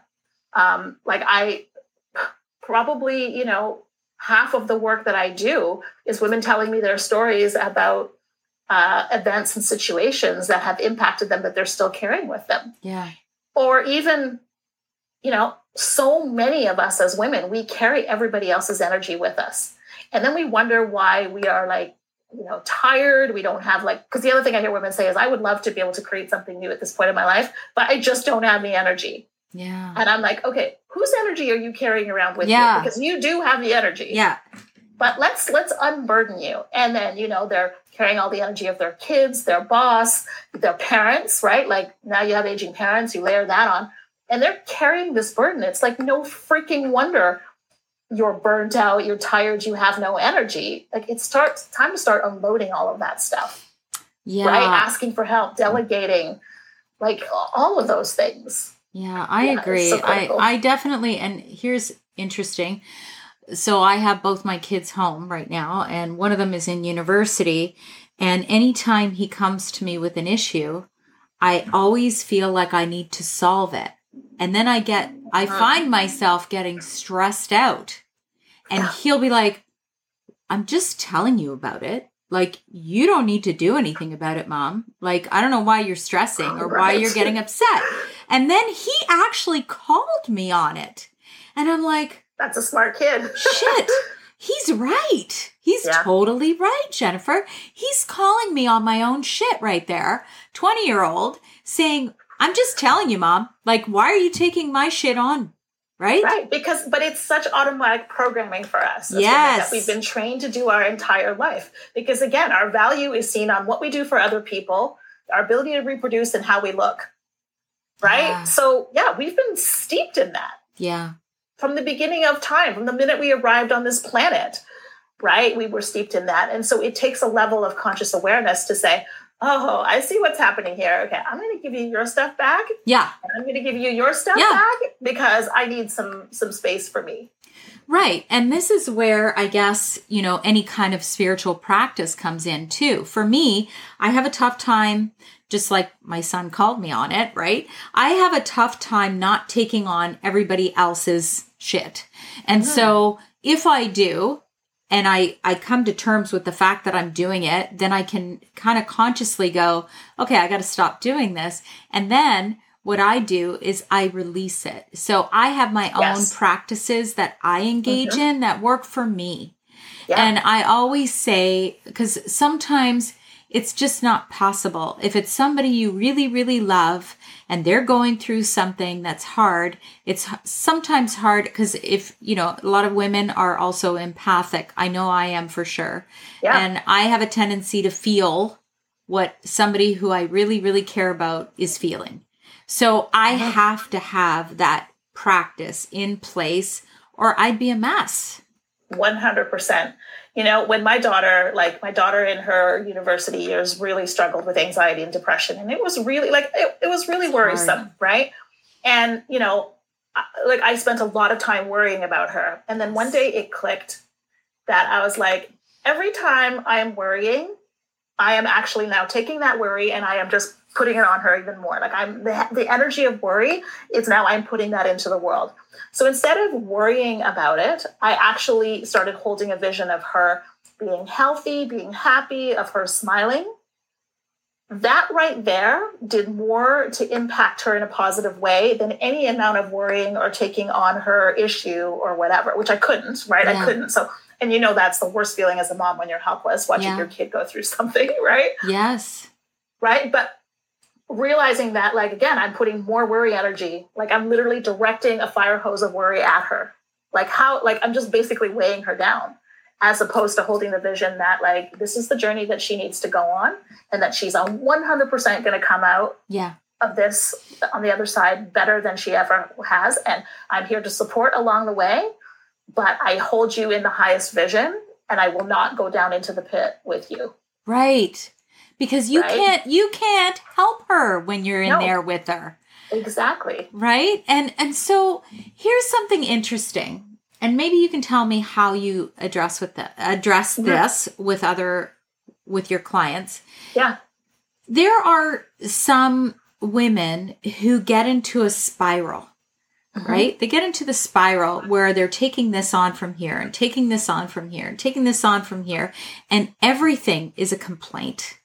[SPEAKER 2] I probably, half of the work that I do is women telling me their stories about events and situations that have impacted them that they're still carrying with them.
[SPEAKER 1] Yeah. Or
[SPEAKER 2] even, so many of us as women, we carry everybody else's energy with us. And then we wonder why we are tired. We don't have because the other thing I hear women say is, I would love to be able to create something new at this point in my life, but I just don't have the energy.
[SPEAKER 1] Yeah.
[SPEAKER 2] And I'm like, okay, whose energy are you carrying around with you? Because you do have the energy.
[SPEAKER 1] Yeah.
[SPEAKER 2] But let's unburden you. And then, they're carrying all the energy of their kids, their boss, their parents, right? Now you have aging parents, you layer that on, and they're carrying this burden. It's no freaking wonder you're burnt out, you're tired, you have no energy. It's time to start unloading all of that stuff.
[SPEAKER 1] Yeah.
[SPEAKER 2] Right? Asking for help, delegating, all of those things.
[SPEAKER 1] Yeah, I agree. So I definitely, and here's interesting. So I have both my kids home right now, and one of them is in university. And anytime he comes to me with an issue, I always feel like I need to solve it. And then I find myself getting stressed out, and he'll be like, I'm just telling you about it. You don't need to do anything about it, Mom. I don't know why you're stressing or why you're getting upset. And then he actually called me on it. And I'm like,
[SPEAKER 2] that's a smart kid.
[SPEAKER 1] Shit. He's right. He's totally right, Jennifer. He's calling me on my own shit right there. 20-year-old saying, I'm just telling you, Mom, why are you taking my shit on? Right?
[SPEAKER 2] Right. But it's such automatic programming for us.
[SPEAKER 1] Yes.
[SPEAKER 2] That we've been trained to do our entire life. Because again, our value is seen on what we do for other people, our ability to reproduce, and how we look. Right? Yeah. So we've been steeped in that.
[SPEAKER 1] Yeah.
[SPEAKER 2] From the beginning of time, from the minute we arrived on this planet. right? We were steeped in that. And so it takes a level of conscious awareness to say, oh, I see what's happening here. Okay, I'm going to give you your stuff back.
[SPEAKER 1] Yeah.
[SPEAKER 2] And I'm going to give you your stuff back because I need some space for me.
[SPEAKER 1] Right. And this is where I guess, any kind of spiritual practice comes in too. For me, I have a tough time, just like my son called me on it, right? I have a tough time not taking on everybody else's shit. And so if I do, and I come to terms with the fact that I'm doing it, then I can kind of consciously go, okay, I got to stop doing this. And then what I do is I release it. So I have my own practices that I engage in that work for me. Yeah. And I always say, because sometimes it's just not possible. If it's somebody you really, really love and they're going through something that's hard, it's sometimes hard because if, a lot of women are also empathic. I know I am for sure. Yeah. And I have a tendency to feel what somebody who I really, really care about is feeling. So I have to have that practice in place or I'd be a mess.
[SPEAKER 2] 100%. When my daughter in her university years really struggled with anxiety and depression, and it was really it was really worrisome, right? And, I spent a lot of time worrying about her. And then one day it clicked that I was like, every time I am worrying, I am actually now taking that worry and I am just putting it on her even more. Like the energy of worry is now I'm putting that into the world. So instead of worrying about it, I actually started holding a vision of her being healthy, being happy, of her smiling. That right there did more to impact her in a positive way than any amount of worrying or taking on her issue or whatever, which I couldn't, right? Yeah. I couldn't. So, and that's the worst feeling as a mom when you're helpless, watching your kid go through something, right?
[SPEAKER 1] Yes.
[SPEAKER 2] Right. But realizing that, again, I'm putting more worry energy, I'm literally directing a fire hose of worry at her. I'm just basically weighing her down, as opposed to holding the vision that, this is the journey that she needs to go on and that she's 100% going to come out of this on the other side better than she ever has. And I'm here to support along the way, but I hold you in the highest vision and I will not go down into the pit with you.
[SPEAKER 1] Right. Because you can't help her when you're in there with her.
[SPEAKER 2] Exactly.
[SPEAKER 1] Right? And so here's something interesting. And maybe you can tell me how you address this with your clients.
[SPEAKER 2] Yeah.
[SPEAKER 1] There are some women who get into a spiral. Right? They get into the spiral where they're taking this on from here and taking this on from here and taking this on from here. And everything is a complaint.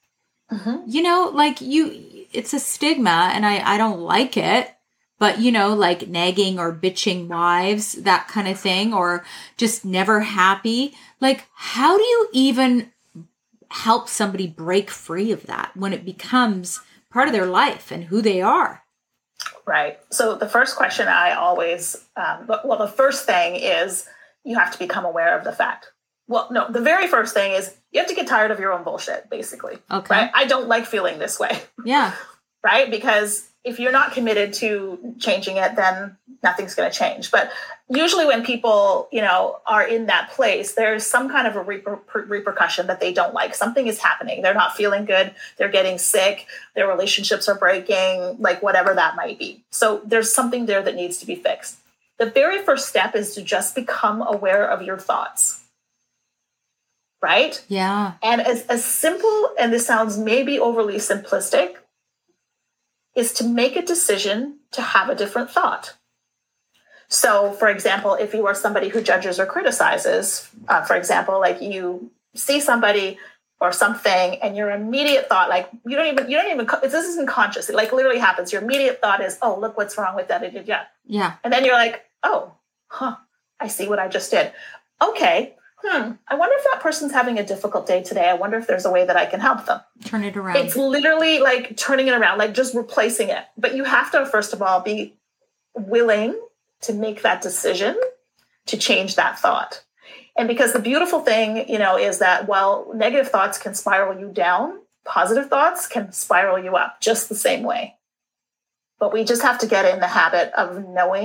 [SPEAKER 1] It's a stigma and I don't like it, but nagging or bitching wives, that kind of thing, or just never happy. How do you even help somebody break free of that when it becomes part of their life and who they are?
[SPEAKER 2] Right. So the first question I always, the first thing is you have to become aware of the fact. Well, no, the very first thing is you have to get tired of your own bullshit, basically. Okay. Right? I don't like feeling this way.
[SPEAKER 1] Yeah.
[SPEAKER 2] Right? Because if you're not committed to changing it, then nothing's going to change. But usually when people, are in that place, there's some kind of a repercussion that they don't like. Something is happening. They're not feeling good. They're getting sick. Their relationships are breaking, whatever that might be. So there's something there that needs to be fixed. The very first step is to just become aware of your thoughts. Right?
[SPEAKER 1] Yeah.
[SPEAKER 2] And as simple, and this sounds maybe overly simplistic, is to make a decision to have a different thought. So, for example, if you are somebody who judges or criticizes, for example, you see somebody or something and your immediate thought, you don't even, this isn't conscious. It literally happens. Your immediate thought is, oh, look what's wrong with that.
[SPEAKER 1] Yeah.
[SPEAKER 2] And then you're like, oh, I see what I just did. Okay. I wonder if that person's having a difficult day today. I wonder if there's a way that I can help them.
[SPEAKER 1] Turn it around.
[SPEAKER 2] It's literally turning it around, just replacing it. But you have to, first of all, be willing to make that decision to change that thought. And because the beautiful thing, is that while negative thoughts can spiral you down, positive thoughts can spiral you up just the same way. But we just have to get in the habit of knowing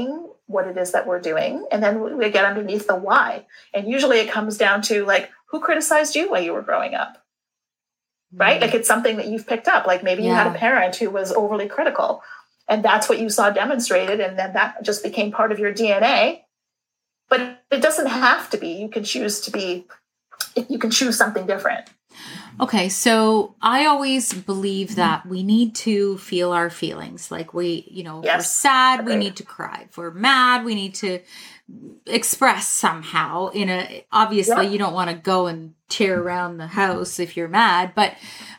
[SPEAKER 2] what it is that we're doing. And then we get underneath the why. And usually it comes down to like, who criticized you while you were growing up? Right? Like it's something that you've picked up. Like maybe you had a parent who was overly critical and that's what you saw demonstrated. And then that just became part of your DNA. But it doesn't have to be. You can choose something different.
[SPEAKER 1] Okay, so I always believe that we need to feel our feelings. Like if we're sad, we need to cry. If we're mad, we need to express somehow obviously you don't want to go and tear around the house if you're mad. But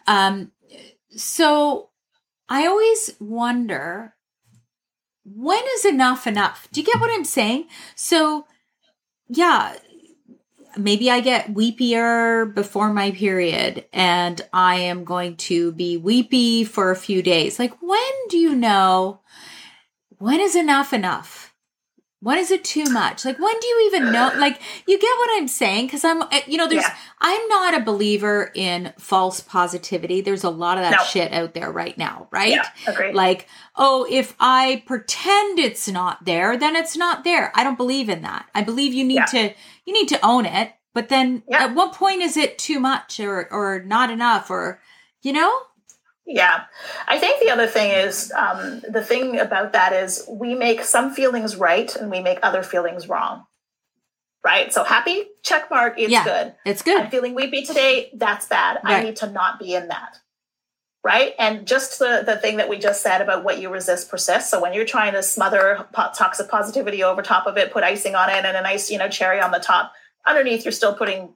[SPEAKER 1] so I always wonder, when is enough enough? Do you get what I'm saying? So yeah, maybe I get weepier before my period and I am going to be weepy for a few days. Like, when do you know when is enough enough? When is it too much? Like, when do you even know? Like, you get what I'm saying? Because I'm not a believer in false positivity. There's a lot of that shit out there right now, right?
[SPEAKER 2] Yeah, agreed.
[SPEAKER 1] Like, oh, if I pretend it's not there, then it's not there. I don't believe in that. I believe you need to own it. But then at what point is it too much or not enough or,
[SPEAKER 2] Yeah. I think the other thing is, the thing about that is we make some feelings right and we make other feelings wrong. Right? So happy, check mark, it's good.
[SPEAKER 1] It's good.
[SPEAKER 2] I'm feeling weepy today, that's bad. Right. I need to not be in that. Right? And just the thing that we just said about what you resist persists. So when you're trying to smother toxic positivity over top of it, put icing on it and a nice, cherry on the top, underneath you're still putting,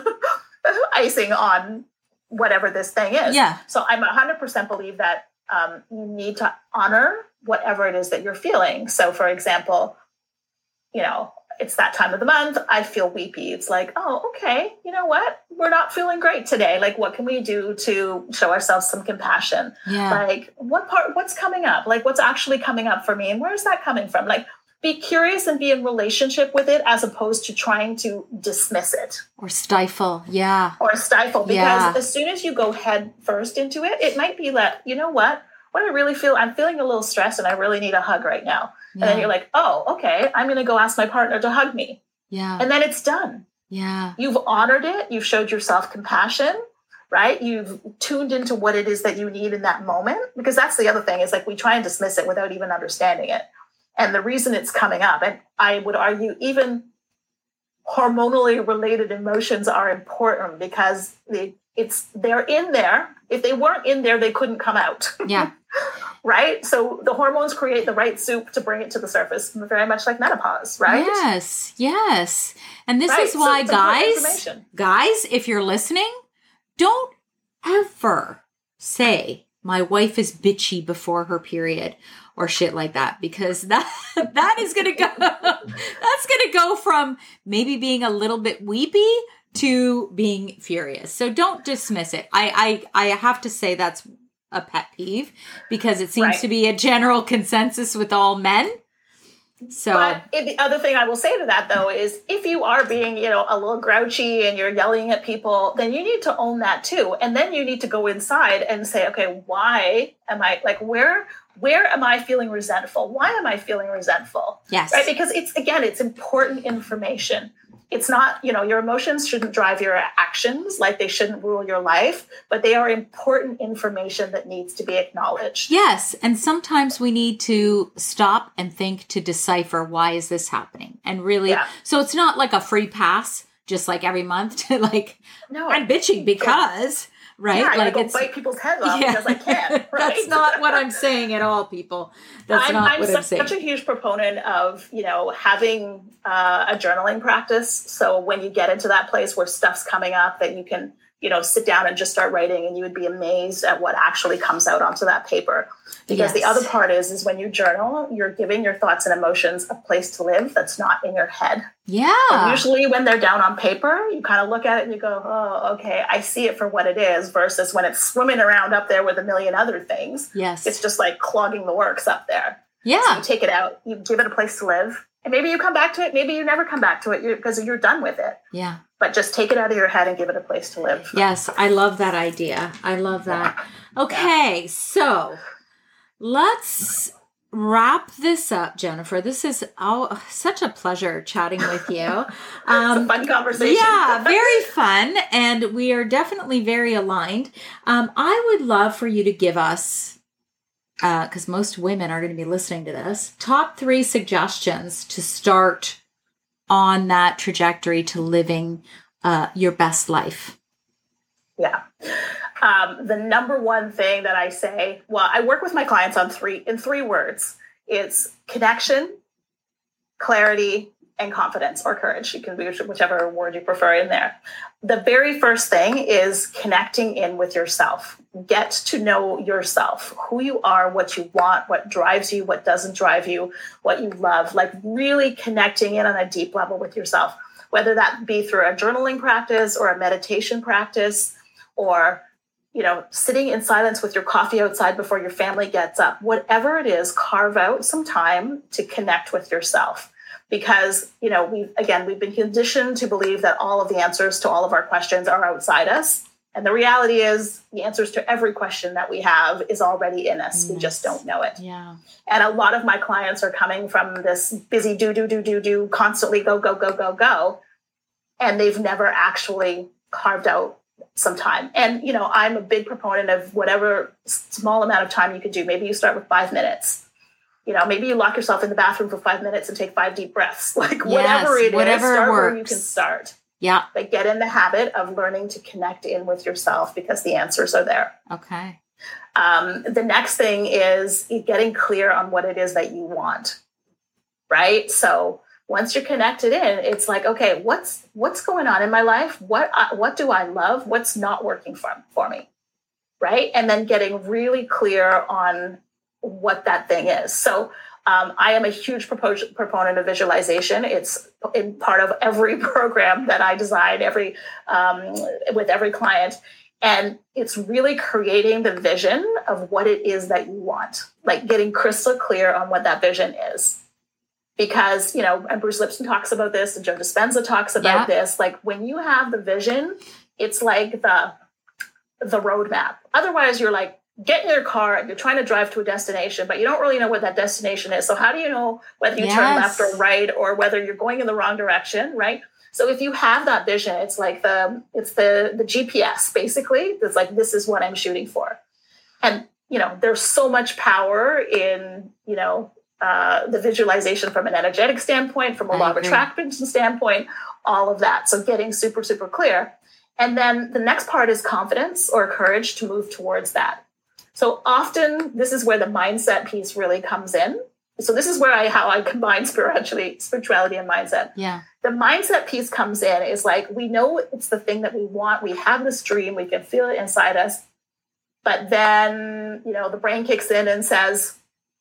[SPEAKER 2] icing on whatever this thing is.
[SPEAKER 1] Yeah.
[SPEAKER 2] So I'm 100% believe that you need to honor whatever it is that you're feeling. So for example, it's that time of the month, I feel weepy. It's like, oh, okay, you know what? We're not feeling great today. Like, what can we do to show ourselves some compassion?
[SPEAKER 1] Yeah.
[SPEAKER 2] Like, what's coming up? Like, what's actually coming up for me? And where's that coming from? Like, be curious and be in relationship with it as opposed to trying to dismiss it.
[SPEAKER 1] Or stifle. Yeah.
[SPEAKER 2] Because as soon as you go head first into it, it might be that, you know what I really feel, I'm feeling a little stressed and I really need a hug right now. Yeah. And then you're like, oh, okay, I'm going to go ask my partner to hug me.
[SPEAKER 1] Yeah.
[SPEAKER 2] And then it's done.
[SPEAKER 1] Yeah.
[SPEAKER 2] You've honored it. You've showed yourself compassion, right? You've tuned into what it is that you need in that moment. Because that's the other thing is like we try and dismiss it without even understanding it. And the reason it's coming up, and I would argue even hormonally related emotions are important because they're in there. If they weren't in there, they couldn't come out.
[SPEAKER 1] Yeah.
[SPEAKER 2] Right? So the hormones create the right soup to bring it to the surface, very much like menopause, right?
[SPEAKER 1] Yes. And this is why, guys, if you're listening, don't ever say my wife is bitchy before her period or shit like that, because that is going to go, that's going to go from maybe being a little bit weepy to being furious. So don't dismiss it. I have to say that's a pet peeve because it seems to be a general consensus with all men. So,
[SPEAKER 2] but the other thing I will say to that though is if you are being, a little grouchy and you're yelling at people, then you need to own that too. And then you need to go inside and say, okay, why am I where am I feeling resentful? Why am I feeling resentful?
[SPEAKER 1] Yes.
[SPEAKER 2] Right. Because it's important information. It's not, your emotions shouldn't drive your actions, like they shouldn't rule your life, but they are important information that needs to be acknowledged.
[SPEAKER 1] Yes. And sometimes we need to stop and think to decipher, why is this happening? And really, so it's not like a free pass, just like every month to no, I'm bitching because... Right?
[SPEAKER 2] Yeah, I go bite people's heads off because I can. Right?
[SPEAKER 1] That's not what I'm saying at all, people. That's not what I'm saying.
[SPEAKER 2] I'm such a huge proponent of, having a journaling practice. So when you get into that place where stuff's coming up that you can, sit down and just start writing, and you would be amazed at what actually comes out onto that paper. Because the other part is when you journal, you're giving your thoughts and emotions a place to live that's not in your head.
[SPEAKER 1] Yeah.
[SPEAKER 2] And usually when they're down on paper, you kind of look at it and you go, oh, okay, I see it for what it is, versus when it's swimming around up there with a million other things.
[SPEAKER 1] Yes.
[SPEAKER 2] It's just like clogging the works up there.
[SPEAKER 1] Yeah.
[SPEAKER 2] So you take it out, you give it a place to live, and maybe you come back to it. Maybe you never come back to it because you're done with it.
[SPEAKER 1] Yeah.
[SPEAKER 2] But just take it out of your head and give it a place to live.
[SPEAKER 1] Yes. I love that idea. I love that. Okay. So let's wrap this up, Jennifer. This is such a pleasure chatting with you.
[SPEAKER 2] It's a fun conversation.
[SPEAKER 1] Yeah, very fun. And we are definitely very aligned. I would love for you to give us, because most women are going to be listening to this, top 3 suggestions to start on that trajectory to living your best life.
[SPEAKER 2] Yeah. The number one thing that I say, well, I work with my clients in three words. It's connection, clarity, and confidence or courage. You can use whichever word you prefer in there. The very first thing is connecting in with yourself. Get to know yourself, who you are, what you want, what drives you, what doesn't drive you, what you love, like really connecting in on a deep level with yourself, whether that be through a journaling practice or a meditation practice, or sitting in silence with your coffee outside before your family gets up. Whatever it is, carve out some time to connect with yourself. Because, we've been conditioned to believe that all of the answers to all of our questions are outside us. And the reality is the answers to every question that we have is already in us. Yes. We just don't know it.
[SPEAKER 1] Yeah.
[SPEAKER 2] And a lot of my clients are coming from this busy do, constantly go. And they've never actually carved out some time. And, I'm a big proponent of whatever small amount of time you can do. Maybe you start with 5 minutes. Maybe you lock yourself in the bathroom for 5 minutes and take 5 deep breaths. Like whatever it is, start
[SPEAKER 1] works.
[SPEAKER 2] where you can start.
[SPEAKER 1] Yeah.
[SPEAKER 2] But get in the habit of learning to connect in with yourself because the answers are there.
[SPEAKER 1] Okay.
[SPEAKER 2] The next thing is getting clear on what it is that you want. Right? So once you're connected in, it's like, okay, what's going on in my life? What do I love? What's not working for me? Right? And then getting really clear on what that thing is. So I am a huge proponent of visualization. It's in part of every program that I design with every client. And it's really creating the vision of what it is that you want, like getting crystal clear on what that vision is. Because, and Bruce Lipton talks about this and Joe Dispenza talks about this, like when you have the vision, it's like the roadmap. Otherwise, you're like, get in your car and you're trying to drive to a destination, but you don't really know what that destination is. So how do you know whether you turn left or right or whether you're going in the wrong direction, right? So if you have that vision, it's like the GPS, basically. It's like, this is what I'm shooting for. And, there's so much power in, the visualization from an energetic standpoint, from a law of attraction standpoint, all of that. So getting super, super clear. And then the next part is confidence or courage to move towards that. So often this is where the mindset piece really comes in. So this is where how I combine spirituality and mindset.
[SPEAKER 1] Yeah.
[SPEAKER 2] The mindset piece comes in is like, we know it's the thing that we want. We have this dream. We can feel it inside us. But then, the brain kicks in and says,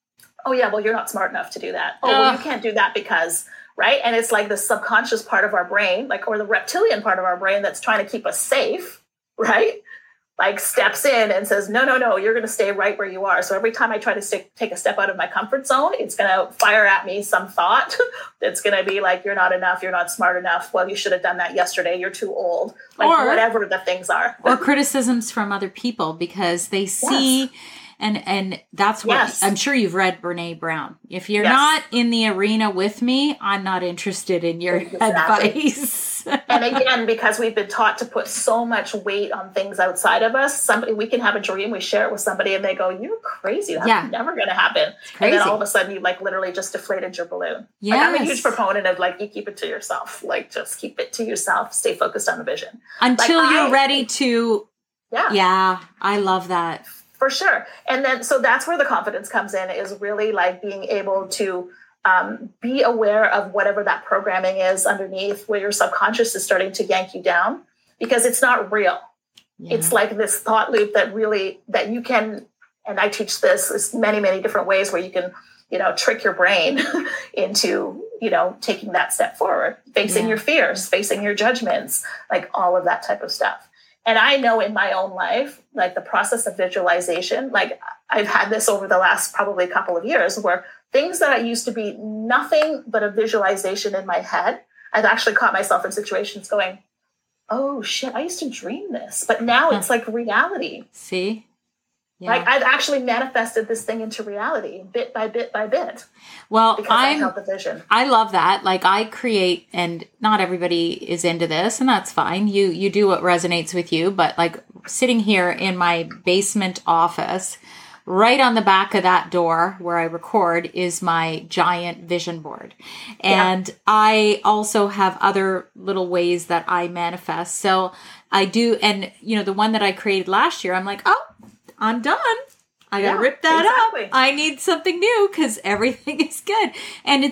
[SPEAKER 2] oh yeah, well, you're not smart enough to do that. Oh, well, you can't do that because, right? And it's like the subconscious part of our brain, or the reptilian part of our brain that's trying to keep us safe, right? Like steps in and says, no, you're going to stay right where you are. So every time I try to take a step out of my comfort zone, it's going to fire at me some thought that's going to be like, you're not enough. You're not smart enough. Well, you should have done that yesterday. You're too old. Like whatever the things are.
[SPEAKER 1] Or criticisms from other people because they see... Yes. And that's what I'm sure you've read Brene Brown. If you're not in the arena with me, I'm not interested in your advice.
[SPEAKER 2] And again, because we've been taught to put so much weight on things outside of us, we can have a dream, we share it with somebody and they go, you're crazy. That's never going to happen. And then all of a sudden you literally just deflated your balloon.
[SPEAKER 1] Yes.
[SPEAKER 2] I'm a huge proponent of you keep it to yourself. Just keep it to yourself. Stay focused on the vision.
[SPEAKER 1] Until you're ready to. Yeah. I love that.
[SPEAKER 2] For sure. And then, so that's where the confidence comes in, is really being able to be aware of whatever that programming is underneath, where your subconscious is starting to yank you down, because it's not real. Yeah. It's like this thought loop that you can, and I teach this many, many different ways where you can, trick your brain into, taking that step forward, facing your fears, facing your judgments, all of that type of stuff. And I know in my own life, the process of visualization, I've had this over the last probably couple of years where things that I used to be nothing but a visualization in my head, I've actually caught myself in situations going, oh shit, I used to dream this, but now it's like reality.
[SPEAKER 1] See? Yeah.
[SPEAKER 2] Like I've actually manifested this thing into reality bit by bit by bit.
[SPEAKER 1] Well,
[SPEAKER 2] because I held the vision.
[SPEAKER 1] I love that. Like I create, and not everybody is into this, and that's fine. You do what resonates with you. But like sitting here in my basement office, right on the back of that door where I record is my giant vision board. And I also have other little ways that I manifest. So I do. And the one that I created last year, I'm like, oh, I'm done. I got to rip that up. I need something new because everything is good. And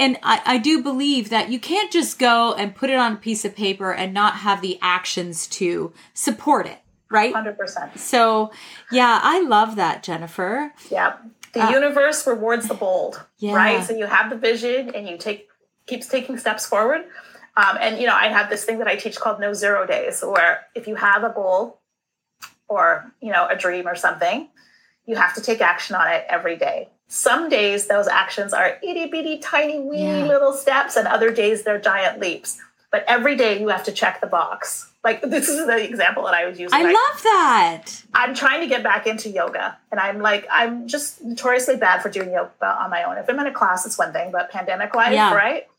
[SPEAKER 1] I do believe that you can't just go and put it on a piece of paper and not have the actions to support it. Right?
[SPEAKER 2] 100%.
[SPEAKER 1] So, yeah, I love that, Jennifer.
[SPEAKER 2] Yeah. The universe rewards the bold, right? So you have the vision and you keeps taking steps forward. And, I have this thing that I teach called No Zero Days, where if you have a goal or, a dream or something, you have to take action on it every day. Some days those actions are itty bitty tiny wee little steps, and other days they're giant leaps. But every day you have to check the box. Like this is the example that I was using.
[SPEAKER 1] I love that.
[SPEAKER 2] I'm trying to get back into yoga, and I'm just notoriously bad for doing yoga on my own. If I'm in a class, it's one thing, but pandemic life, right?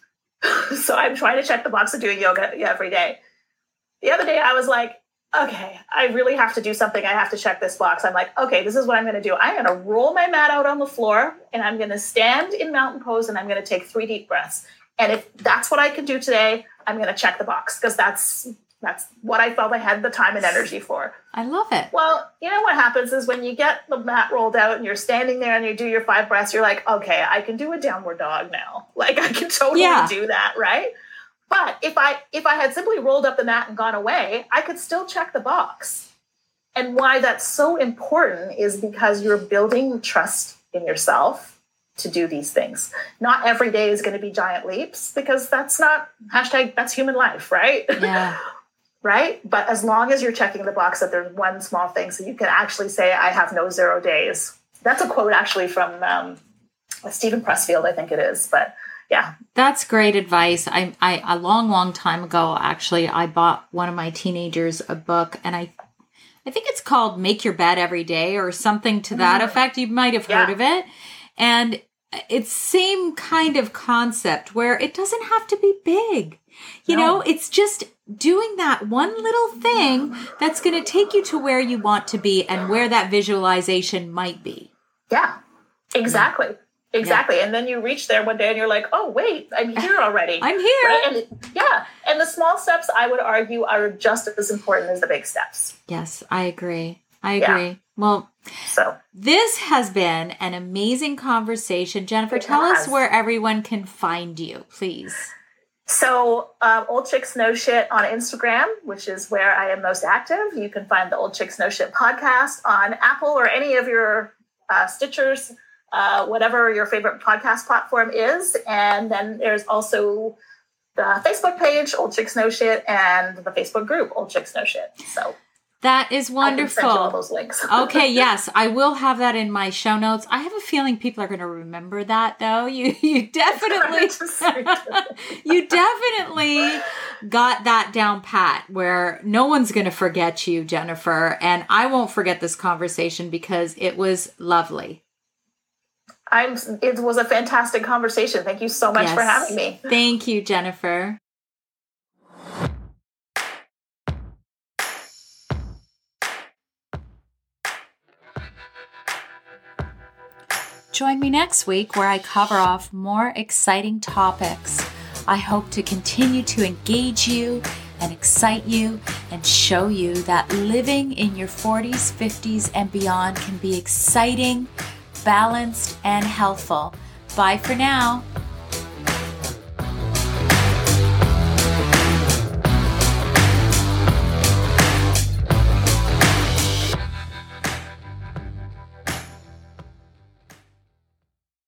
[SPEAKER 2] So I'm trying to check the box of doing yoga every day. The other day I was like, okay, I really have to do something. I have to check this box. I'm like, okay, this is what I'm going to do. I'm going to roll my mat out on the floor, and I'm going to stand in mountain pose, and I'm going to take 3 deep breaths. And if that's what I can do today, I'm going to check the box because that's what I felt I had the time and energy for.
[SPEAKER 1] I love it.
[SPEAKER 2] Well, what happens is when you get the mat rolled out and you're standing there and you do your 5 breaths, you're like, okay, I can do a downward dog now. Like I can totally do that, right? But if I had simply rolled up the mat and gone away, I could still check the box. And why that's so important is because you're building trust in yourself to do these things. Not every day is going to be giant leaps because that's human life, right?
[SPEAKER 1] Yeah.
[SPEAKER 2] Right? But as long as you're checking the box that there's one small thing, so you can actually say, I have no 0 days. That's a quote actually from Stephen Pressfield, I think it is. But yeah.
[SPEAKER 1] That's great advice. I a long time ago, actually, I bought one of my teenagers a book, and I think it's called Make Your Bed Every Day or something to that effect. You might have heard of it. And it's same kind of concept where it doesn't have to be big. It's just doing that one little thing that's going to take you to where you want to be and where that visualization might be.
[SPEAKER 2] Yeah, exactly. Yeah. Exactly. Yeah. And then you reach there one day and you're like, oh, wait, I'm here already.
[SPEAKER 1] I'm here.
[SPEAKER 2] Right? And the small steps, I would argue, are just as important as the big steps.
[SPEAKER 1] Yes, I agree. Well, this has been an amazing conversation. Jennifer, tell us where everyone can find you, please.
[SPEAKER 2] So Old Chicks No Shit on Instagram, which is where I am most active. You can find the Old Chicks No Shit podcast on Apple or any of your Stitchers, whatever your favorite podcast platform is. And then there's also the Facebook page, Old Chicks No Shit, and the Facebook group, Old Chicks No Shit. So
[SPEAKER 1] that is wonderful.
[SPEAKER 2] I can send you all those links.
[SPEAKER 1] Okay, yes, I will have that in my show notes. I have a feeling people are going to remember that, though. You definitely, you definitely got that down pat, where no one's going to forget you, Jennifer, and I won't forget this conversation because it was lovely.
[SPEAKER 2] It was a fantastic conversation. Thank you so much for having me.
[SPEAKER 1] Thank you, Jennifer. Join me next week where I cover off more exciting topics. I hope to continue to engage you and excite you and show you that living in your 40s, 50s, and beyond can be exciting, balanced, and healthful. Bye for now.